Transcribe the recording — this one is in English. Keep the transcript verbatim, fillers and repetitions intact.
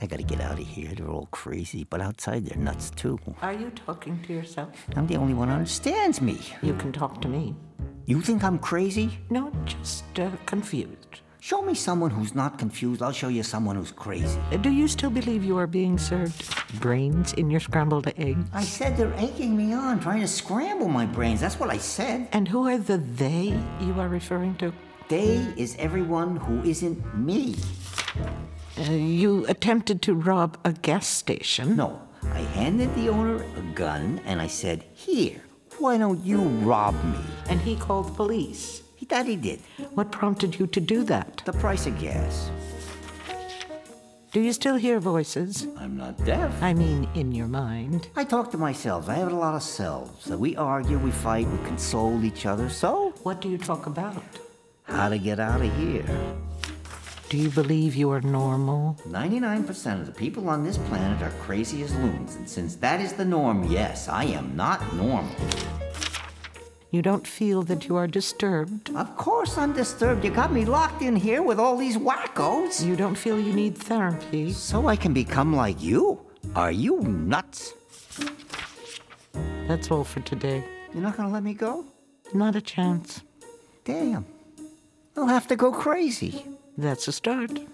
I gotta get out of here. They're all crazy, but outside they're nuts too. Are you talking to yourself? I'm the only one who understands me. You can talk to me. You think I'm crazy? No, just uh, confused. Show me someone who's not confused. I'll show you someone who's crazy. Uh, Do you still believe you are being served brains in your scrambled eggs? I said they're egging me on, trying to scramble my brains. That's what I said. And who are the they you are referring to? They is everyone who isn't me. Uh, you attempted to rob a gas station. No, I handed the owner a gun and I said, here, why don't you rob me? And he called the police. He thought he did. What prompted you to do that? The price of gas. Do you still hear voices? I'm not deaf. I mean, in your mind. I talk to myself. I have a lot of selves. So we argue, we fight, we console each other. So, What do you talk about? how to get out of here? Do you believe you are normal? ninety-nine percent of the people on this planet are crazy as loons. And since that is the norm, yes, I am not normal. You don't feel that you are disturbed? Of course I'm disturbed. You got me locked in here with all these wackos. You don't feel you need therapy? So I can become like you? Are you nuts? That's all for today. You're not gonna let me go? Not a chance. Damn. I'll have to go crazy. That's a start.